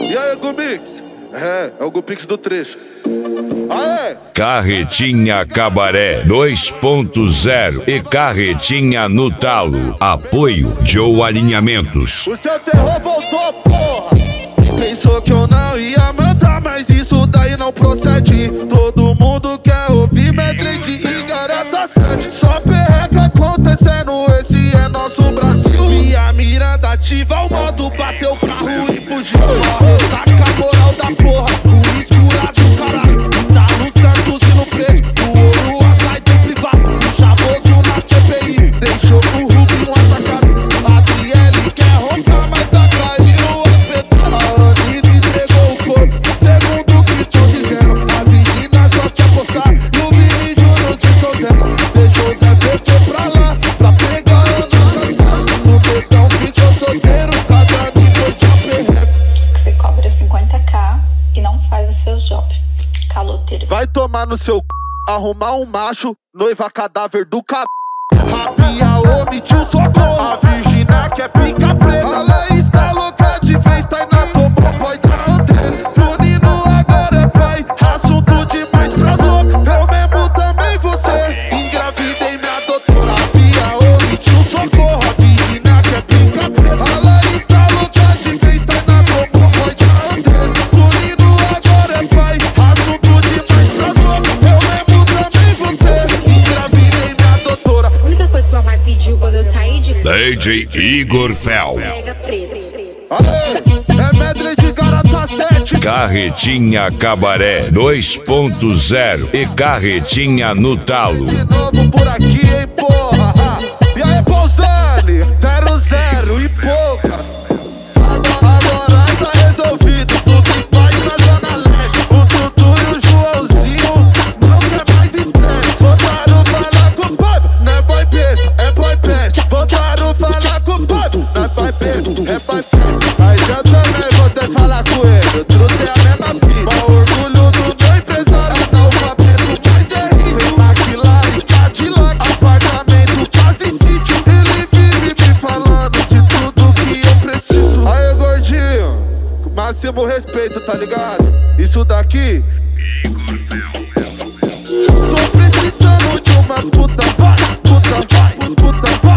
E aí, Gumix? É o Gupix do trecho. Aê! Carretinha Cabaré 2.0 e Carretinha no Talo. Apoio Joe Alinhamentos. O seu terror voltou, porra! Pensou que eu não ia mandar, mas isso daí não procede. Todo mundo quer ouvir medley e garota 7. Só perreca acontecendo, esse é nosso Brasil. E a Miranda ativa o modo, bateu o carro e fugiu. Ressaca a moral da porra, o escurado caralho. Tá no Santos e no preto, o ouro atrás do privado. O chavoso na CPI, deixou o Rubinho atacado. Adriele quer roncar, mas tá caindo a pedrada. A Anitta entregou o corpo, segundo o que tão dizendo. A Virgínia só quer postar, e o Vini Júnior se escondendo. Deixou o Zé Fefe pra lá, pra pegar a Ana Castelo. O Betão ficou solteiro, cada nível só perreca. Você cobra 50k e não faz o seu job. Caloteiro. Vai tomar no seu c... arrumar um macho, noiva cadáver do car... Rapia, omitiu socorro. A Virgínia quer pica preta. Ela está louca de vez, tá na tomou, boy da Andressa. Junino agora é pai, assunto demais pras loucas. Eu mesmo também você, engravidei minha doutora. Rapia, omitiu socorro. A Virgínia quer pica preta. Ela está louca de vez, tá na tomou, boy da Andressa. Junino agora é pai, assunto demais pras loucas. Eu mesmo também você, engravidei minha doutora. A única coisa que o papai pediu quando eu saí de DJ Igor Fel. pega preto. Aê, é medley de garota 7. Carretinha Cabaré 2.0 e Carretinha no Talo. De novo por aqui, hein, porra. E aí, Pausani, 00 e poucas. Agora tá resolvido, tudo vai na Zona Leste. O Tutu e o Joãozinho não quer mais estresse. Voltaram falar com o Pablo, não é boy besta, é boy best. Voltaram falar com o Pablo, não é boy besta, é boy best. Mas eu também vou ter que falar com ele, o truto é a mesma fita. O orgulho do meu empresário, analfabeto, mas é rico. McLaren, Cadillac, apartamento, casa e sítio. Ele vive me falando de tudo que eu preciso. Aí, gordinho, máximo respeito, tá ligado? Isso daqui tô precisando de uma puta, vai, puta, vai, puta, vai.